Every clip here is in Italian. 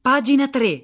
Pagina 3.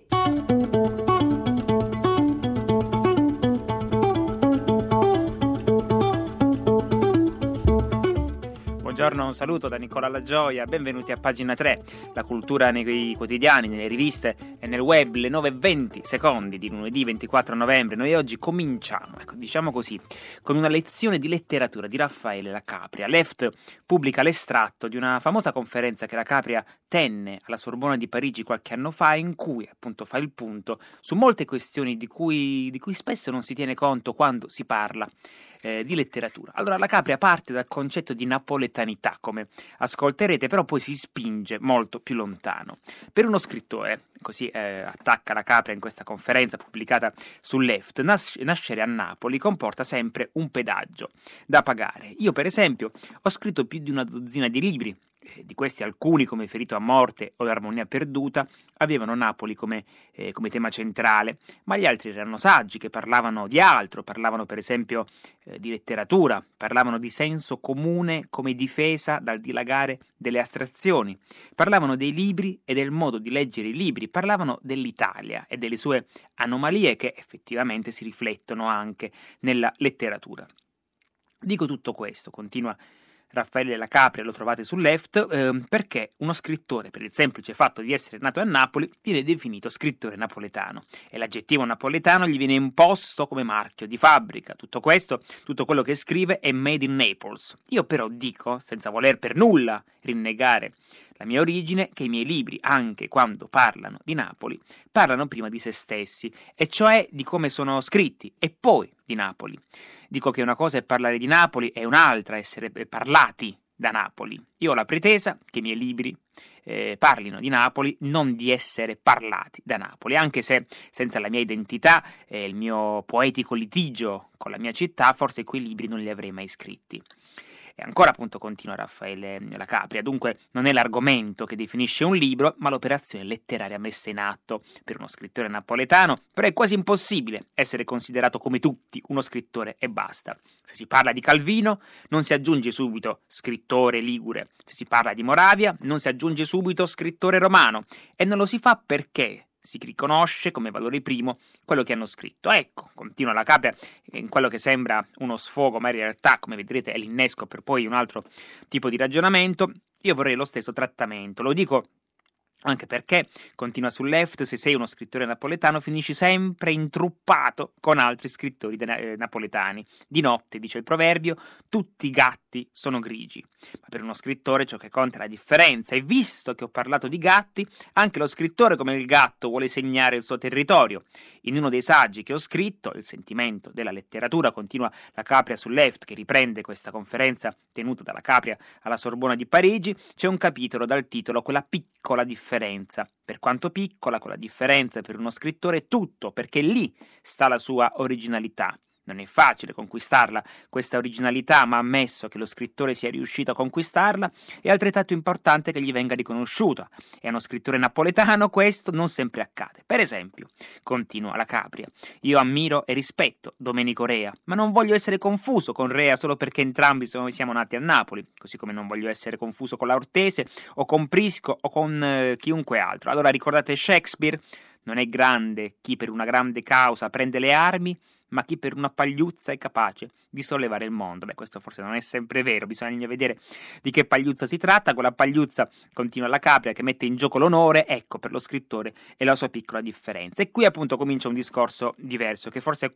Buongiorno, un saluto da Nicola Lagioia, benvenuti a Pagina 3, la cultura nei quotidiani, nelle riviste e nel web, le 9:20 secondi di lunedì 24 novembre. Noi oggi cominciamo, diciamo così, con una lezione di letteratura di Raffaele La Capria. L'Eft pubblica l'estratto di una famosa conferenza che La Capria tenne alla Sorbona di Parigi qualche anno fa, in cui appunto fa il punto su molte questioni di cui spesso non si tiene conto quando si parla di letteratura. Allora La Capria parte dal concetto di napoletanità, come ascolterete, però poi si spinge molto più lontano. Per uno scrittore, così attacca La Capria in questa conferenza pubblicata sull'Eft, nascere a Napoli comporta sempre un pedaggio da pagare. Io per esempio ho scritto più di una dozzina di libri. Di questi alcuni, come Ferito a morte o L'Armonia perduta, avevano Napoli come tema centrale, ma gli altri erano saggi che parlavano di altro, parlavano per esempio di letteratura, parlavano di senso comune come difesa dal dilagare delle astrazioni, parlavano dei libri e del modo di leggere i libri, parlavano dell'Italia e delle sue anomalie che effettivamente si riflettono anche nella letteratura. Dico tutto questo, continua Raffaele La Capria, lo trovate sull'Eft, perché uno scrittore, per il semplice fatto di essere nato a Napoli, viene definito scrittore napoletano e l'aggettivo napoletano gli viene imposto come marchio di fabbrica. Tutto quello che scrive è made in Naples. Io però dico, senza voler per nulla rinnegare la mia origine, che i miei libri, anche quando parlano di Napoli, parlano prima di se stessi, e cioè di come sono scritti, e poi di Napoli. Dico che una cosa è parlare di Napoli e un'altra essere parlati da Napoli. Io ho la pretesa che i miei libri parlino di Napoli, non di essere parlati da Napoli, anche se senza la mia identità e il mio poetico litigio con la mia città, forse quei libri non li avrei mai scritti. E ancora appunto continua Raffaele La Capria, dunque non è l'argomento che definisce un libro, ma l'operazione letteraria messa in atto. Per uno scrittore napoletano però è quasi impossibile essere considerato come tutti uno scrittore e basta. Se si parla di Calvino non si aggiunge subito scrittore ligure, se si parla di Moravia non si aggiunge subito scrittore romano, e non lo si fa perché si riconosce come valore primo quello che hanno scritto. Ecco, continua La Capria, in quello che sembra uno sfogo, ma in realtà, come vedrete, è l'innesco per poi un altro tipo di ragionamento. Io vorrei lo stesso trattamento, lo dico anche perché, continua sull'Eft, se sei uno scrittore napoletano finisci sempre intruppato con altri scrittori napoletani. Di notte, dice il proverbio, tutti i gatti sono grigi. Ma per uno scrittore ciò che conta è la differenza, e visto che ho parlato di gatti, anche lo scrittore come il gatto vuole segnare il suo territorio. In uno dei saggi che ho scritto, Il sentimento della letteratura, continua La Capria sull'Eft, che riprende questa conferenza tenuta dalla Capria alla Sorbona di Parigi, c'è un capitolo dal titolo Quella piccola differenza. Per quanto piccola, quella differenza per uno scrittore è tutto, perché lì sta la sua originalità. Non è facile conquistarla, questa originalità, ma ammesso che lo scrittore sia riuscito a conquistarla, è altrettanto importante che gli venga riconosciuta. E a uno scrittore napoletano questo non sempre accade. Per esempio, continua La Capria, io ammiro e rispetto Domenico Rea, ma non voglio essere confuso con Rea solo perché entrambi siamo nati a Napoli, così come non voglio essere confuso con Laurtese o con Prisco o con chiunque altro. Allora ricordate Shakespeare? Non è grande chi per una grande causa prende le armi, ma chi per una pagliuzza è capace di sollevare il mondo. Questo forse non è sempre vero, bisogna vedere di che pagliuzza si tratta. Quella pagliuzza, continua La Capria, che mette in gioco l'onore, ecco, per lo scrittore è la sua piccola differenza. E qui appunto comincia un discorso diverso, che forse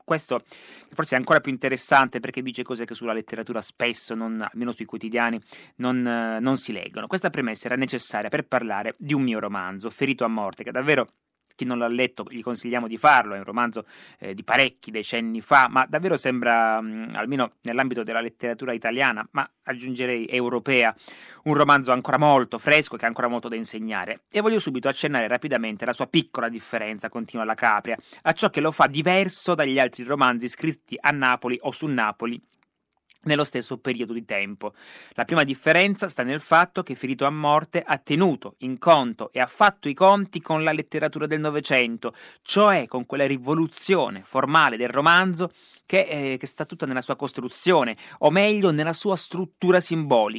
è ancora più interessante, perché dice cose che sulla letteratura spesso, almeno sui quotidiani, non si leggono. Questa premessa era necessaria per parlare di un mio romanzo, Ferito a morte, che davvero, chi non l'ha letto gli consigliamo di farlo, è un romanzo di parecchi decenni fa, ma davvero sembra, almeno nell'ambito della letteratura italiana, ma aggiungerei europea, un romanzo ancora molto fresco, che ha ancora molto da insegnare. E voglio subito accennare rapidamente alla sua piccola differenza, continua La Capria, a ciò che lo fa diverso dagli altri romanzi scritti a Napoli o su Napoli nello stesso periodo di tempo. La prima differenza sta nel fatto che Ferito a morte ha tenuto in conto e ha fatto i conti con la letteratura del Novecento, cioè con quella rivoluzione formale del romanzo che sta tutta nella sua costruzione, o meglio nella sua struttura simbolica.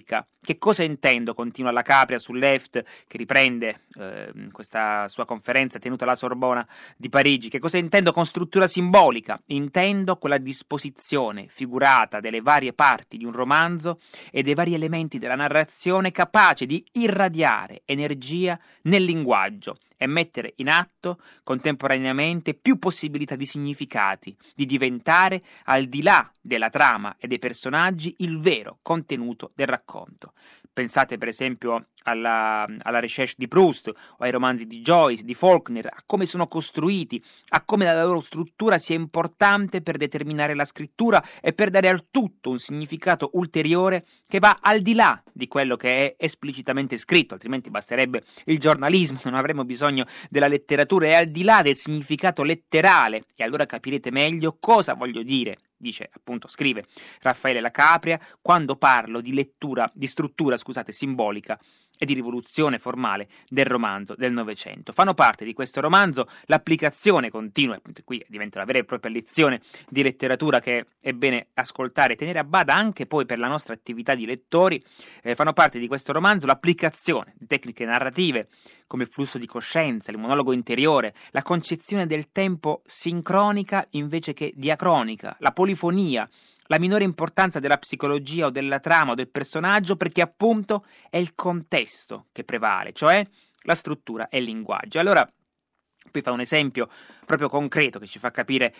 Che cosa intendo? Continua la Capria sul Left, che riprende questa sua conferenza tenuta alla Sorbona di Parigi. Che cosa intendo con struttura simbolica? Intendo quella disposizione figurata delle varie parti di un romanzo e dei vari elementi della narrazione capace di irradiare energia nel linguaggio e mettere in atto contemporaneamente più possibilità di significati, di diventare, al di là della trama e dei personaggi, il vero contenuto del racconto. Pensate per esempio alla Recherche di Proust o ai romanzi di Joyce, di Faulkner, a come sono costruiti, a come la loro struttura sia importante per determinare la scrittura e per dare al tutto un significato ulteriore che va al di là di quello che è esplicitamente scritto, altrimenti basterebbe il giornalismo, non avremmo bisogno della letteratura, è al di là del significato letterale, e allora capirete meglio cosa voglio dire. Dice, appunto, scrive Raffaele La Capria, quando parlo di struttura simbolica e di rivoluzione formale del romanzo del Novecento. Fanno parte di questo romanzo l'applicazione continua, appunto qui diventa una vera e propria lezione di letteratura che è bene ascoltare e tenere a bada anche poi per la nostra attività di lettori. Fanno parte di questo romanzo l'applicazione di tecniche narrative come il flusso di coscienza, il monologo interiore, la concezione del tempo sincronica invece che diacronica, la polifonia, la minore importanza della psicologia o della trama o del personaggio, perché appunto è il contesto che prevale, cioè la struttura e il linguaggio. Allora, qui fa un esempio proprio concreto che ci fa capire,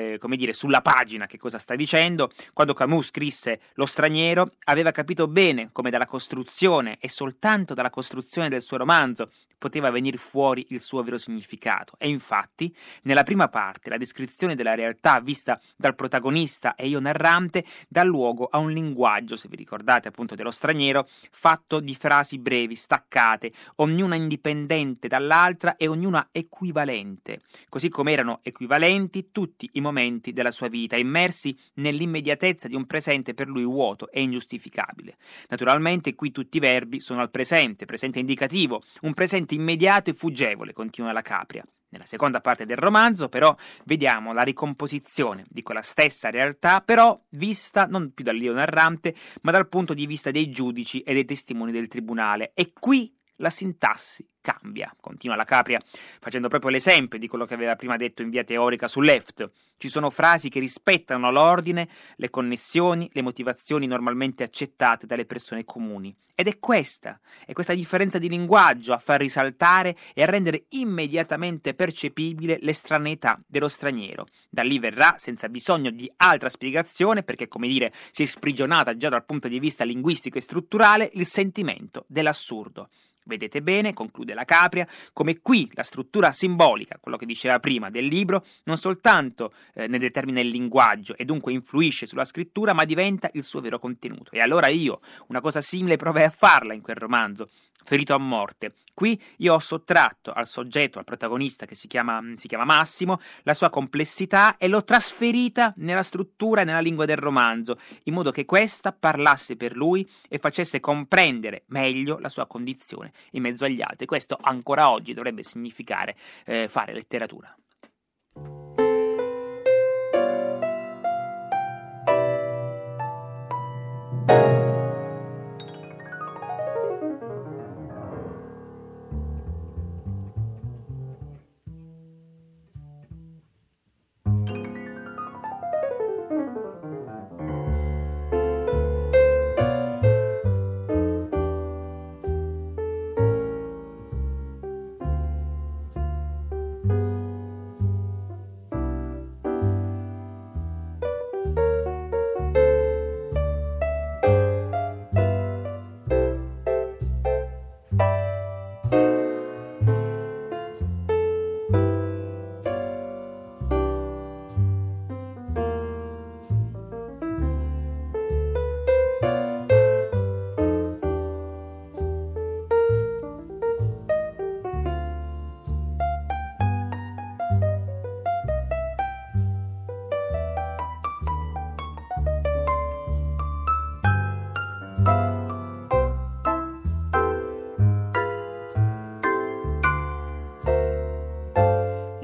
sulla pagina che cosa sta dicendo. Quando Camus scrisse Lo straniero, aveva capito bene come dalla costruzione e soltanto dalla costruzione del suo romanzo poteva venir fuori il suo vero significato. E infatti, nella prima parte, la descrizione della realtà vista dal protagonista e io narrante dà luogo a un linguaggio, se vi ricordate appunto dello straniero, fatto di frasi brevi, staccate, ognuna indipendente dall'altra e ognuna equivalente, così come erano equivalenti tutti i momenti della sua vita, immersi nell'immediatezza di un presente per lui vuoto e ingiustificabile. Naturalmente qui tutti i verbi sono al presente indicativo, un presente immediato e fuggevole, continua La Capria. Nella seconda parte del romanzo, però, vediamo la ricomposizione di quella stessa realtà, però vista non più dall'io narrante, ma dal punto di vista dei giudici e dei testimoni del tribunale. E qui la sintassi cambia, continua La Capria, facendo proprio l'esempio di quello che aveva prima detto in via teorica su Left. Ci sono frasi che rispettano l'ordine, le connessioni, le motivazioni normalmente accettate dalle persone comuni. Ed è questa differenza di linguaggio a far risaltare e a rendere immediatamente percepibile l'estraneità dello straniero. Da lì verrà, senza bisogno di altra spiegazione, perché come dire si è sprigionata già dal punto di vista linguistico e strutturale, il sentimento dell'assurdo. Vedete bene, conclude La Capria, come qui la struttura simbolica, quello che diceva prima del libro, non soltanto ne determina il linguaggio e dunque influisce sulla scrittura, ma diventa il suo vero contenuto. E allora io una cosa simile provai a farla in quel romanzo, Ferito a morte. Qui io ho sottratto al soggetto, al protagonista che si chiama Massimo, la sua complessità e l'ho trasferita nella struttura e nella lingua del romanzo, in modo che questa parlasse per lui e facesse comprendere meglio la sua condizione in mezzo agli altri. Questo ancora oggi dovrebbe significare fare letteratura.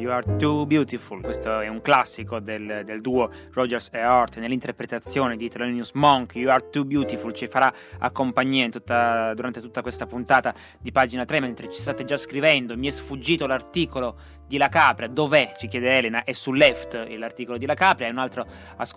You Are Too Beautiful. Questo è un classico del duo Rodgers e Hart. Nell'interpretazione di Thelonious Monk, You Are Too Beautiful ci farà accompagnia durante tutta questa puntata di Pagina 3. Mentre ci state già scrivendo, mi è sfuggito l'articolo di La Capria. Dov'è? Ci chiede Elena. È su Left l'articolo di La Capria. E un altro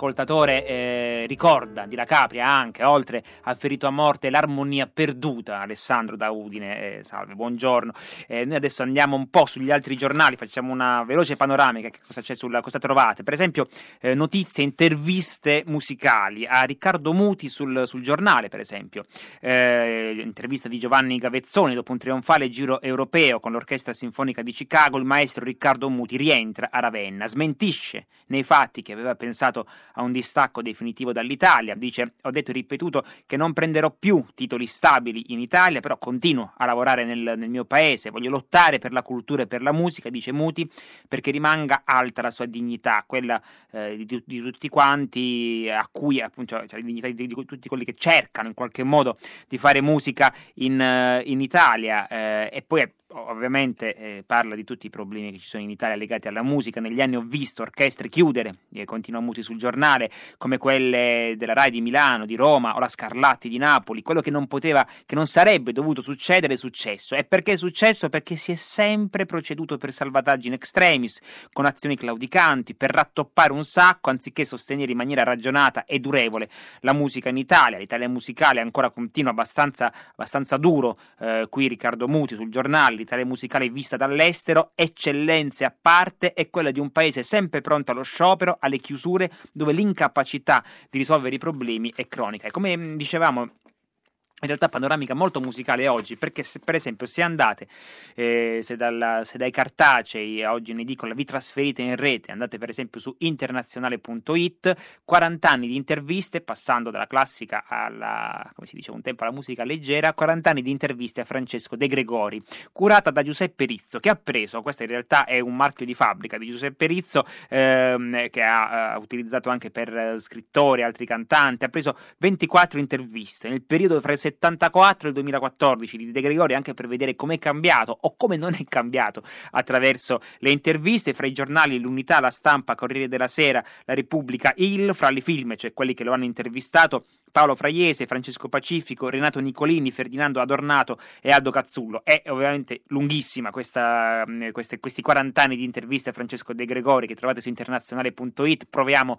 ascoltatore ricorda di La Capria anche, oltre al ferito a morte, l'armonia perduta. Alessandro da Udine, salve, buongiorno. Noi adesso andiamo un po' sugli altri giornali, facciamo una veloce panoramica. Che cosa c'è cosa trovate? Per esempio notizie, interviste musicali a Riccardo Muti sul giornale, per esempio intervista di Giovanni Gavezzoni dopo un trionfale giro europeo con l'Orchestra Sinfonica di Chicago. Il maestro Riccardo Muti rientra a Ravenna, smentisce nei fatti che aveva pensato a un distacco definitivo dall'Italia. Dice: ho detto e ripetuto che non prenderò più titoli stabili in Italia, però continuo a lavorare nel mio paese, voglio lottare per la cultura e per la musica, dice Muti, perché rimanga alta la sua dignità, quella di tutti quanti, a cui appunto, cioè la dignità di tutti quelli che cercano in qualche modo di fare musica in Italia, e poi ovviamente parla di tutti i problemi che ci sono in Italia legati alla musica. Negli anni ho visto orchestre chiudere, continua Muti sul giornale, come quelle della Rai di Milano, di Roma o la Scarlatti di Napoli. Quello che non sarebbe dovuto succedere è successo. E perché è successo? Perché si è sempre proceduto per salvataggi in extremis, con azioni claudicanti, per rattoppare un sacco anziché sostenere in maniera ragionata e durevole la musica in Italia. L'Italia musicale ancora continua abbastanza duro, qui Riccardo Muti sul giornale. L'Italia musicale vista dall'estero, eccellenze a parte, è quella di un paese sempre pronto allo sciopero, alle chiusure, dove l'incapacità di risolvere i problemi è cronica. E come dicevamo, in realtà panoramica molto musicale oggi, perché per esempio se andate se dai cartacei oggi in edicola vi trasferite in rete, andate per esempio su internazionale.it, 40 anni di interviste, passando dalla classica alla, come si dice un tempo, alla musica leggera, 40 anni di interviste a Francesco De Gregori, curata da Giuseppe Rizzo, che ha preso, questo in realtà è un marchio di fabbrica di Giuseppe Rizzo, che ha utilizzato anche per scrittori, altri cantanti, ha preso 24 interviste nel periodo fra il 74 e il 2014 di De Gregori, anche per vedere com'è cambiato o come non è cambiato attraverso le interviste. Fra i giornali L'Unità, La Stampa, Corriere della Sera, La Repubblica, Il, fra le film, cioè quelli che lo hanno intervistato, Paolo Fraiese, Francesco Pacifico, Renato Nicolini, Ferdinando Adornato e Aldo Cazzullo. È ovviamente lunghissima questi 40 anni di interviste a Francesco De Gregori, che trovate su internazionale.it. Proviamo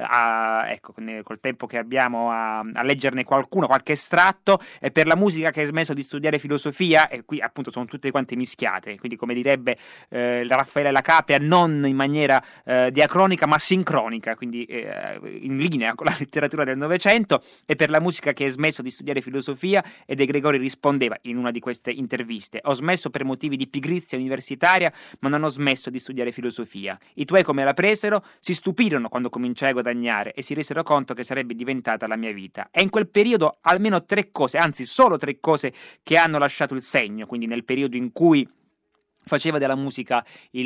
col tempo che abbiamo a leggerne qualche estratto. E per la musica che hai smesso di studiare filosofia, e qui appunto sono tutte quante mischiate, quindi come direbbe Raffaele La Capria, non in maniera diacronica ma sincronica, quindi in linea con la letteratura del Novecento. E per la musica che hai smesso di studiare filosofia, e De Gregori rispondeva in una di queste interviste: ho smesso per motivi di pigrizia universitaria, ma non ho smesso di studiare filosofia. I tuoi come la presero? Si stupirono quando cominciai a guadagnare e si resero conto che sarebbe diventata la mia vita. E in quel periodo almeno 3 cose, anzi solo 3 cose, che hanno lasciato il segno, quindi nel periodo in cui faceva della musica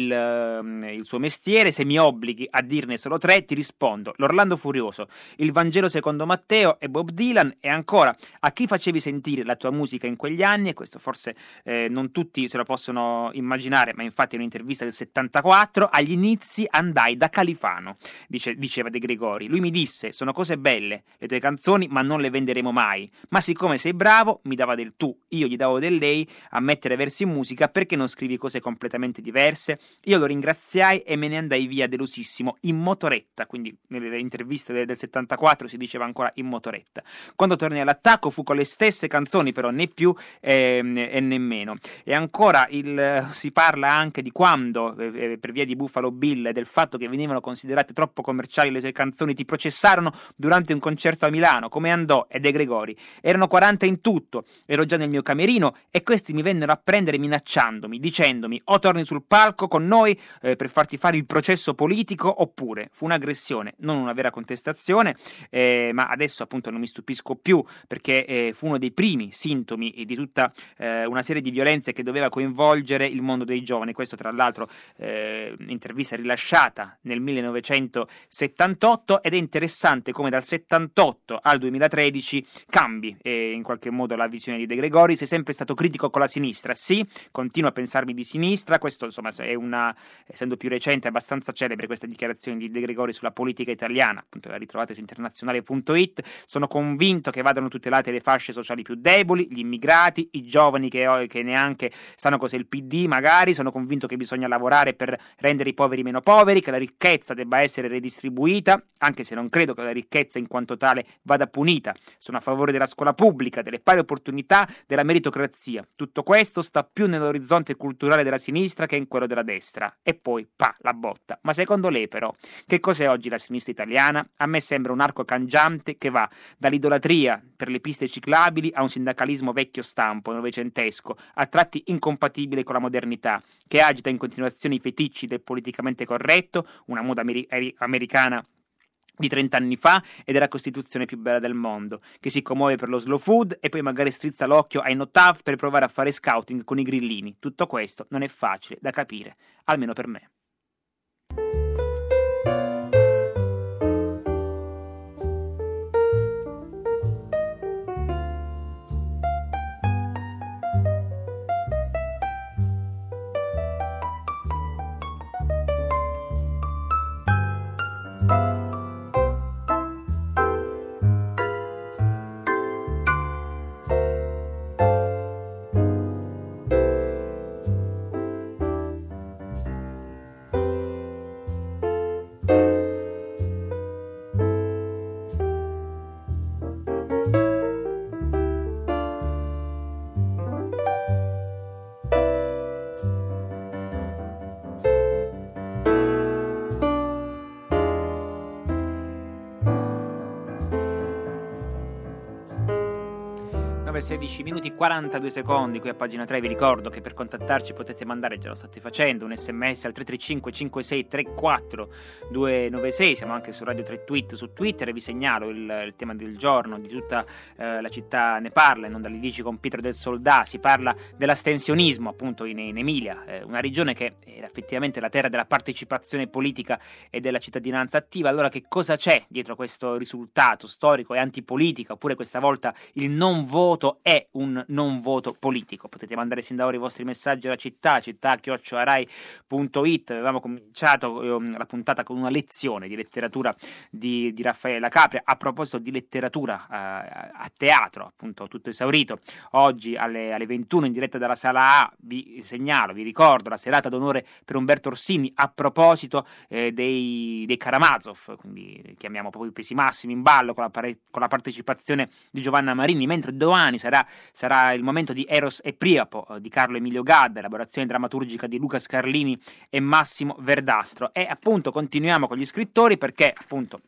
il suo mestiere. Se mi obblighi a dirne solo 3, ti rispondo: l'Orlando Furioso, il Vangelo secondo Matteo e Bob Dylan. E ancora, a chi facevi sentire la tua musica in quegli anni? E questo forse non tutti se lo possono immaginare, ma infatti è un'intervista del 74. Agli inizi andai da Califano, diceva De Gregori. Lui mi disse: sono cose belle le tue canzoni, ma non le venderemo mai. Ma siccome sei bravo, mi dava del tu, io gli davo del lei a mettere versi in musica. Perché non scrivi cose completamente diverse? Io lo ringraziai e me ne andai via delusissimo, in motoretta. Quindi nelle interviste del 74 si diceva ancora in motoretta. Quando tornai all'attacco fu con le stesse canzoni, però né più e nemmeno. E ancora si parla anche di quando per via di Buffalo Bill e del fatto che venivano considerate troppo commerciali le tue canzoni, ti processarono durante un concerto a Milano. Come andò? E De Gregori: erano 40 in tutto, ero già nel mio camerino e questi mi vennero a prendere minacciandomi, dicendomi: o torni sul palco con noi per farti fare il processo politico, oppure. Fu un'aggressione, non una vera contestazione, ma adesso appunto non mi stupisco più, perché fu uno dei primi sintomi di tutta una serie di violenze che doveva coinvolgere il mondo dei giovani. Questo tra l'altro intervista rilasciata nel 1978, ed è interessante come dal 78 al 2013 cambi in qualche modo la visione di De Gregori. Sei sempre stato critico con la sinistra, sì, continuo a pensarmi di sinistra. Questo insomma essendo più recente, abbastanza celebre questa dichiarazione di De Gregori sulla politica italiana, appunto la ritrovate su internazionale.it. Sono convinto che vadano tutelate le fasce sociali più deboli, gli immigrati, i giovani che neanche sanno cos'è il PD magari. Sono convinto che bisogna lavorare per rendere i poveri meno poveri, che la ricchezza debba essere redistribuita, anche se non credo che la ricchezza in quanto tale vada punita. Sono a favore della scuola pubblica, delle pari opportunità, della meritocrazia. Tutto questo sta più nell'orizzonte culturale della sinistra che in quello della destra. E poi, la botta. Ma secondo lei però, che cos'è oggi la sinistra italiana? A me sembra un arco cangiante che va dall'idolatria per le piste ciclabili a un sindacalismo vecchio stampo, novecentesco, a tratti incompatibile con la modernità, che agita in continuazione i feticci del politicamente corretto, una moda americana di 30 anni fa e della Costituzione più bella del mondo, che si commuove per lo slow food e poi magari strizza l'occhio ai no-TAV per provare a fare scouting con i grillini. Tutto questo non è facile da capire, almeno per me. ore 16 minuti 42 secondi qui a pagina 3. Vi ricordo che per contattarci potete mandare, già lo state facendo, un sms al 335 56 34 296. Siamo anche su Radio 3 Tweet su Twitter, e vi segnalo il tema del giorno di tutta la città ne parla, in onda alle 10 con Pietro del Soldà. Si parla dell'astensionismo appunto in Emilia, una regione che è effettivamente la terra della partecipazione politica e della cittadinanza attiva. Allora, che cosa c'è dietro questo risultato storico e antipolitica, oppure questa volta il non voto è un non voto politico? Potete mandare sin da ora i vostri messaggi alla città@rai.it. Avevamo cominciato la puntata con una lezione di letteratura di Raffaella Capria. A proposito di letteratura a teatro, appunto tutto esaurito, oggi alle 21 in diretta dalla Sala A, vi ricordo la serata d'onore per Umberto Orsini a proposito dei Karamazov, quindi chiamiamo proprio i pesi massimi in ballo con la partecipazione di Giovanna Marini, mentre domani sarà il momento di Eros e Priapo di Carlo Emilio Gadda, elaborazione drammaturgica di Luca Scarlini e Massimo Verdastro. E appunto continuiamo con gli scrittori, perché appunto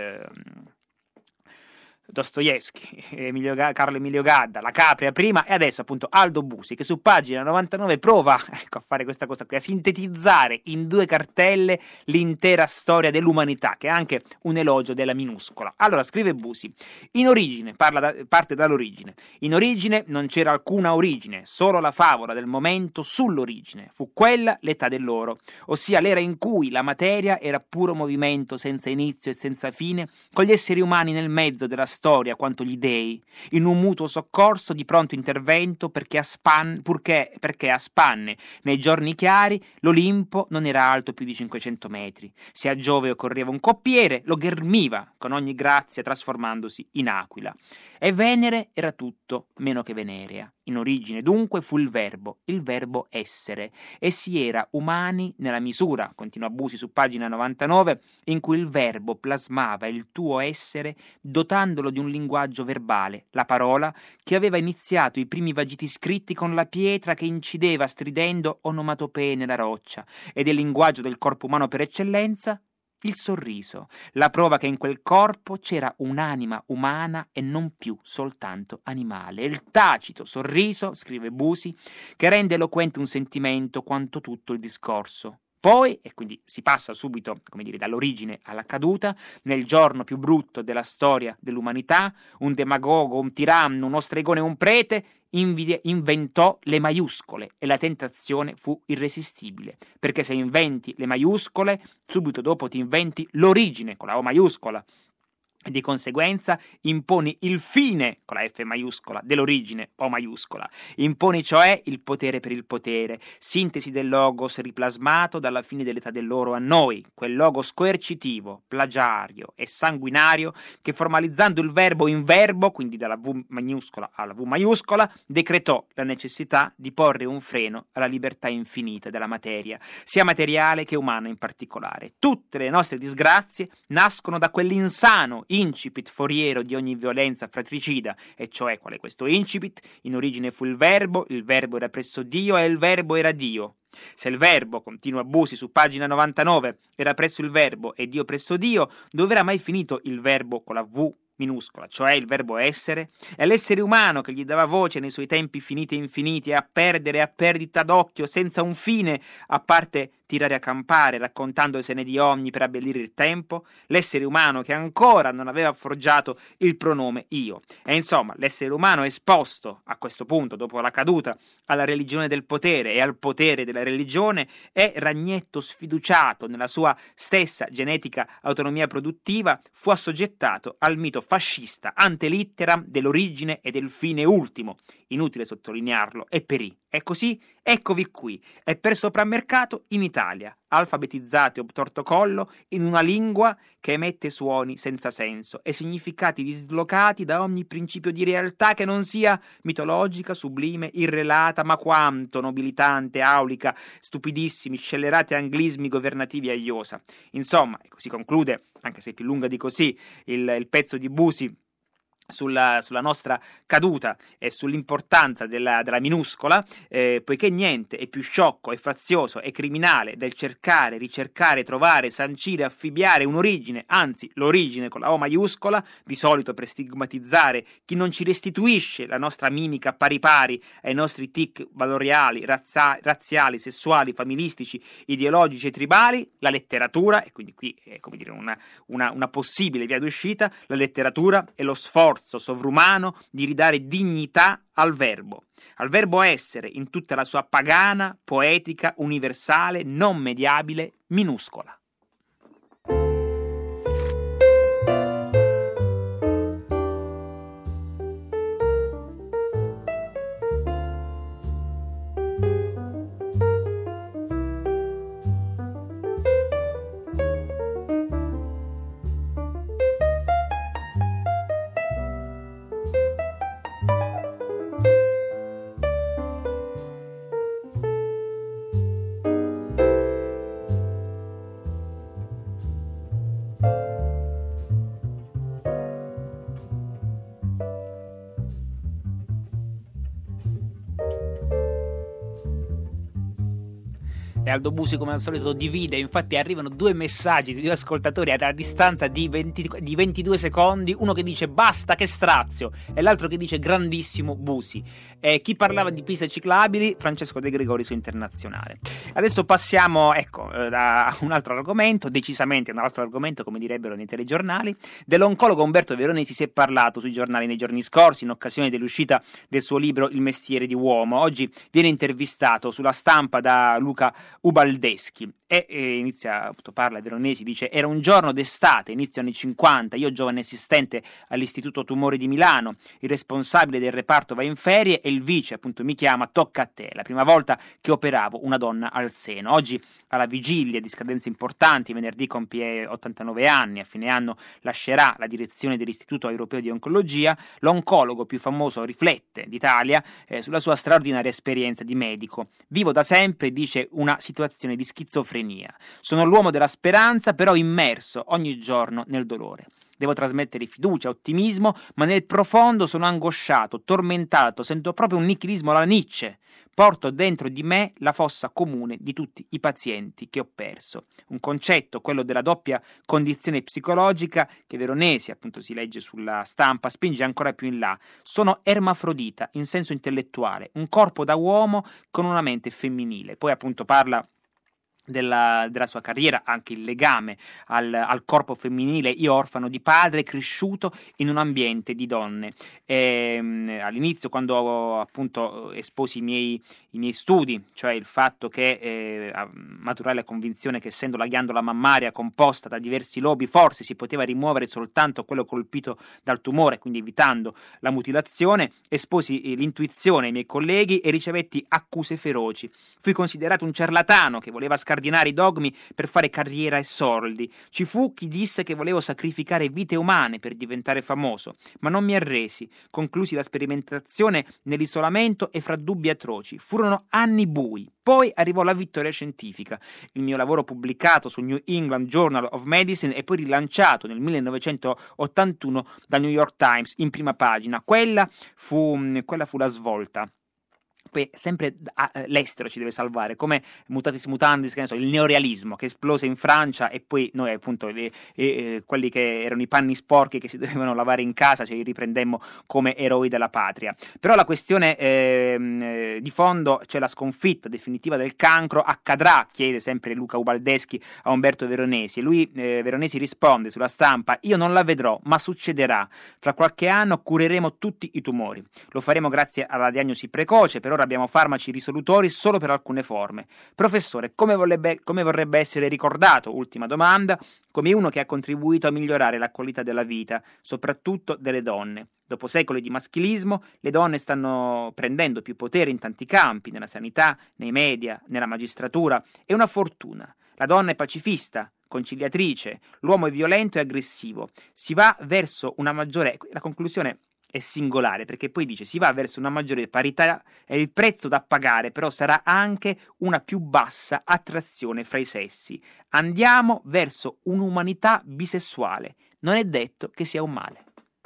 Dostoevsky, Carlo Emilio Gadda, la Capria prima, e adesso appunto Aldo Busi, che su pagina 99 prova a fare questa cosa qui, a sintetizzare in 2 cartelle l'intera storia dell'umanità, che è anche un elogio della minuscola. Allora, scrive Busi: in origine, parte dall'origine, in origine non c'era alcuna origine, solo la favola del momento sull'origine, fu quella l'età dell'oro, ossia l'era in cui la materia era puro movimento senza inizio e senza fine, con gli esseri umani nel mezzo della storia quanto gli dei, in un mutuo soccorso di pronto intervento, perché a spanne, nei giorni chiari, l'Olimpo non era alto più di 500 metri. Se a Giove occorreva un coppiere, lo ghermiva con ogni grazia trasformandosi in aquila. E Venere era tutto meno che Venerea. In origine dunque fu il verbo essere, e si era umani nella misura, continua Busi su pagina 99, in cui il verbo plasmava il tuo essere dotandolo di un linguaggio verbale, la parola, che aveva iniziato i primi vagiti scritti con la pietra che incideva stridendo onomatopee nella roccia, e del linguaggio del corpo umano per eccellenza il sorriso, la prova che in quel corpo c'era un'anima umana e non più soltanto animale. Il tacito sorriso, scrive Busi, che rende eloquente un sentimento quanto tutto il discorso. Poi, e quindi si passa subito, come dire, dall'origine alla caduta, nel giorno più brutto della storia dell'umanità, un demagogo, un tiranno, uno stregone, un prete inventò le maiuscole, e la tentazione fu irresistibile, perché se inventi le maiuscole, subito dopo ti inventi l'origine con la O maiuscola. e di conseguenza imponi il fine, con la F maiuscola, dell'origine O maiuscola. Imponi cioè il potere per il potere, sintesi del logos riplasmato dalla fine dell'età dell'oro a noi, quel logos coercitivo, plagiario e sanguinario che formalizzando il verbo in verbo, quindi dalla V minuscola alla V maiuscola, decretò la necessità di porre un freno alla libertà infinita della materia, sia materiale che umana in particolare. Tutte le nostre disgrazie nascono da quell'insano incipit foriero di ogni violenza fratricida, e cioè qual è questo incipit? In origine fu il verbo era presso Dio e il verbo era Dio. Se il verbo, continua Busi su pagina 99, era presso il verbo e Dio presso Dio, dove era mai finito il verbo con la V minuscola, cioè il verbo essere? È l'essere umano che gli dava voce nei suoi tempi finiti e infiniti, a perdere a perdita d'occhio, senza un fine, a parte tirare a campare, raccontandosene di ogni per abbellire il tempo, l'essere umano che ancora non aveva forgiato il pronome io. E insomma, l'essere umano esposto a questo punto, dopo la caduta, alla religione del potere e al potere della religione, è ragnetto sfiduciato nella sua stessa genetica autonomia produttiva, fu assoggettato al mito fascista ante litteram dell'origine e del fine ultimo. Inutile sottolinearlo, e perì. E così, eccovi qui, è per soprammercato in Italia, alfabetizzati obtorto collo in una lingua che emette suoni senza senso e significati dislocati da ogni principio di realtà che non sia mitologica, sublime, irrelata, ma quanto nobilitante, aulica, stupidissimi, scellerati anglismi governativi a iosa. Insomma, e così conclude, anche se più lunga di così, il pezzo di Busi sulla nostra caduta e sull'importanza della minuscola, poiché niente è più sciocco e fazioso e criminale del cercare, ricercare, trovare, sancire, affibbiare un'origine, anzi l'origine con la O maiuscola, di solito per stigmatizzare chi non ci restituisce la nostra mimica pari pari ai nostri tic valoriali, razziali, sessuali, familistici, ideologici e tribali, la letteratura, e quindi qui è come dire una possibile via d'uscita, la letteratura e lo sforzo sovrumano di ridare dignità al verbo essere in tutta la sua pagana, poetica, universale, non mediabile, minuscola. E Aldo Busi, come al solito, divide. Infatti arrivano due messaggi di due ascoltatori alla distanza di 22 secondi, uno che dice basta che strazio e l'altro che dice grandissimo Busi. Chi parlava di piste ciclabili? Francesco De Gregori su Internazionale. Adesso passiamo a un altro argomento, decisamente un altro argomento, come direbbero nei telegiornali. Dell'oncologo Umberto Veronesi si è parlato sui giornali nei giorni scorsi in occasione dell'uscita del suo libro Il mestiere di uomo. Oggi viene intervistato sulla Stampa da Luca Ubaldeschi e inizia, appunto, parla Veronesi, dice: era un giorno d'estate, inizio anni 50, io giovane assistente all'Istituto Tumori di Milano, il responsabile del reparto va in ferie e il vice appunto mi chiama, tocca a te, la prima volta che operavo una donna al seno. Oggi, alla vigilia di scadenze importanti, venerdì compie 89 anni, a fine anno lascerà la direzione dell'Istituto Europeo di Oncologia. L'oncologo più famoso riflette d'Italia sulla sua straordinaria esperienza di medico. Vivo da sempre, dice, una situazione di schizofrenia. Sono l'uomo della speranza, però immerso ogni giorno nel dolore. Devo trasmettere fiducia, ottimismo, ma nel profondo sono angosciato, tormentato, sento proprio un nichilismo alla Nietzsche. Porto dentro di me la fossa comune di tutti i pazienti che ho perso. Un concetto, quello della doppia condizione psicologica, che Veronesi, appunto si legge sulla Stampa, spinge ancora più in là. Sono ermafrodita in senso intellettuale, un corpo da uomo con una mente femminile. Poi appunto parla della sua carriera, anche il legame al corpo femminile. Io, orfano di padre, cresciuto in un ambiente di donne. All'inizio, quando appunto esposi i miei studi, cioè il fatto che maturai la convinzione che, essendo la ghiandola mammaria composta da diversi lobi, forse si poteva rimuovere soltanto quello colpito dal tumore, quindi evitando la mutilazione, esposi l'intuizione ai miei colleghi e ricevetti accuse feroci. Fui considerato un ciarlatano che voleva scardinare i dogmi per fare carriera e soldi. Ci fu chi disse che volevo sacrificare vite umane per diventare famoso, ma non mi arresi. Conclusi la sperimentazione nell'isolamento e fra dubbi atroci. Furono anni bui. Poi arrivò la vittoria scientifica. Il mio lavoro, pubblicato sul New England Journal of Medicine e poi rilanciato nel 1981 dal New York Times in prima pagina. Quella fu la svolta. Poi sempre l'estero ci deve salvare, come mutatis mutandis, che ne so, il neorealismo che esplose in Francia, e poi noi appunto quelli che erano i panni sporchi che si dovevano lavare in casa ce li riprendemmo come eroi della patria. Però la questione di fondo, cioè la sconfitta definitiva del cancro, accadrà, chiede sempre Luca Ubaldeschi a Umberto Veronesi, e lui, Veronesi, risponde sulla stampa: io non la vedrò, ma succederà. Fra qualche anno cureremo tutti i tumori. Lo faremo grazie alla diagnosi precoce. Per ora abbiamo farmaci risolutori solo per alcune forme. Professore, come vorrebbe essere ricordato? Ultima domanda. Come uno che ha contribuito a migliorare la qualità della vita, soprattutto delle donne. Dopo secoli di maschilismo, le donne stanno prendendo più potere in tanti campi, nella sanità, nei media, nella magistratura. È una fortuna. La donna è pacifista, conciliatrice, l'uomo è violento e aggressivo. Si va verso una maggiore... La conclusione è singolare, perché poi dice: si va verso una maggiore parità e il prezzo da pagare però sarà anche una più bassa attrazione fra i sessi. Andiamo verso un'umanità bisessuale. Non è detto che sia un male.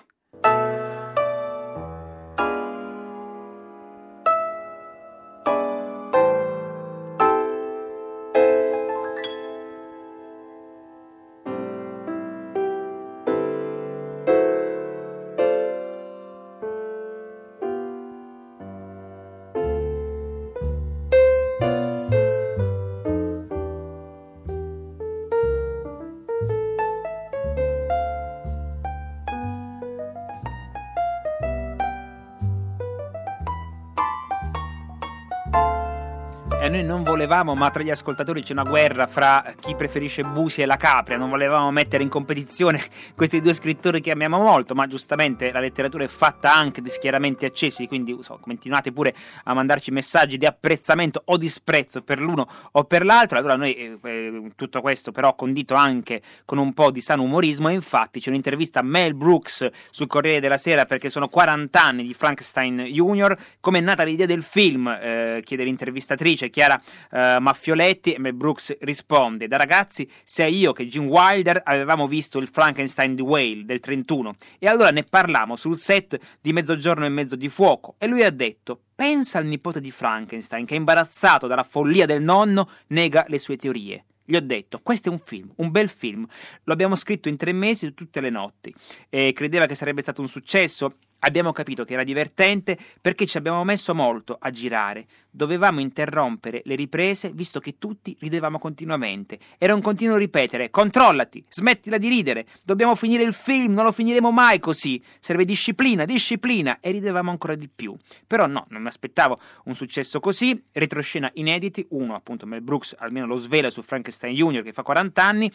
Noi non volevamo, ma tra gli ascoltatori c'è una guerra fra chi preferisce Busi e la Capria. Non volevamo mettere in competizione questi due scrittori che amiamo molto, ma giustamente la letteratura è fatta anche di schieramenti accesi, quindi continuate pure a mandarci messaggi di apprezzamento o disprezzo per l'uno o per l'altro. Allora noi tutto questo però condito anche con un po' di sano umorismo, e infatti c'è un'intervista a Mel Brooks sul Corriere della Sera, perché sono 40 anni di Frankenstein Jr. Come è nata l'idea del film? Chiede l'intervistatrice Chiara Maffioletti, e Mel Brooks risponde: da ragazzi sia io che Gene Wilder avevamo visto il Frankenstein di Whale del 31, e allora ne parlammo sul set di Mezzogiorno e mezzo di fuoco, e lui ha detto: pensa al nipote di Frankenstein che, imbarazzato dalla follia del nonno, nega le sue teorie. Gli ho detto: questo è un film, un bel film, lo abbiamo scritto in 3 mesi tutte le notti. Credeva che sarebbe stato un successo? Abbiamo capito che era divertente perché ci abbiamo messo molto a girare. Dovevamo interrompere le riprese visto che tutti ridevamo continuamente. Era un continuo ripetere: controllati, smettila di ridere, dobbiamo finire il film, non lo finiremo mai così, serve disciplina, disciplina, e ridevamo ancora di più. Però no, non mi aspettavo un successo così. Retroscena inediti, uno appunto Mel Brooks almeno lo svela su Frankenstein Jr. che fa 40 anni,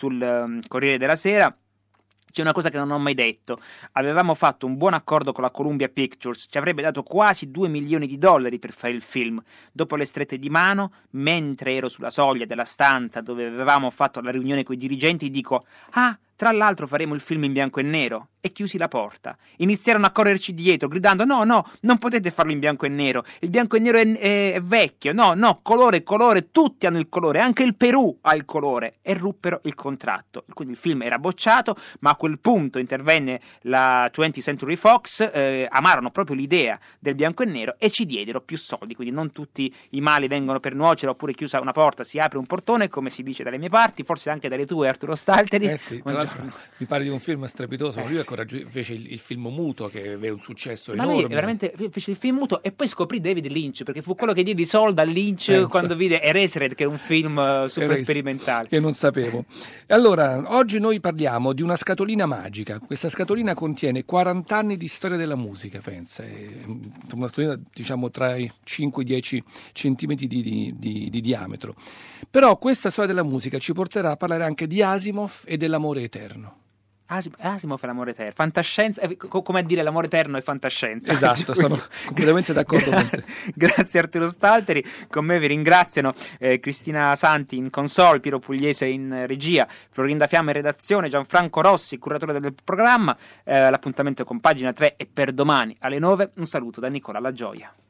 sul Corriere della Sera. C'è una cosa che non ho mai detto: avevamo fatto un buon accordo con la Columbia Pictures, ci avrebbe dato quasi $2 milioni per fare il film. Dopo le strette di mano, mentre ero sulla soglia della stanza dove avevamo fatto la riunione coi dirigenti, dico: ah, tra l'altro faremo il film in bianco e nero. E chiusi la porta. Iniziarono a correrci dietro gridando: no, non potete farlo in bianco e nero, il bianco e nero è vecchio, no, colore, tutti hanno il colore, anche il Perù ha il colore, e ruppero il contratto. Quindi il film era bocciato, ma a quel punto intervenne la 20th Century Fox, amarono proprio l'idea del bianco e nero e ci diedero più soldi. Quindi non tutti i mali vengono per nuocere, oppure chiusa una porta si apre un portone, come si dice dalle mie parti, forse anche dalle tue, Arturo Stalteri. Sì, tra l'altro mi pare di un film strepitoso, lui fece il film muto che aveva un successo ma enorme. lui veramente fece il film muto e poi scoprì David Lynch, perché fu quello che diede i soldi a Lynch quando vide Eraserhead, che è un film super sperimentale. Che non sapevo. Allora, oggi noi parliamo di una scatolina magica. Questa scatolina contiene 40 anni di storia della musica, pensa. È una scatolina, diciamo, tra i 5 e i 10 centimetri di diametro. Però questa storia della musica ci porterà a parlare anche di Asimov e dell'amore eterno. Asimov è l'amore eterno, fantascienza, come a dire l'amore eterno è fantascienza. Esatto, sono completamente d'accordo con te. Grazie Arturo Stalteri, con me vi ringraziano Cristina Santi in console, Piero Pugliese in regia, Florinda Fiamma in redazione, Gianfranco Rossi, curatore del programma. L'appuntamento con Pagina 3 è per domani alle 9. Un saluto da Nicola La Gioia.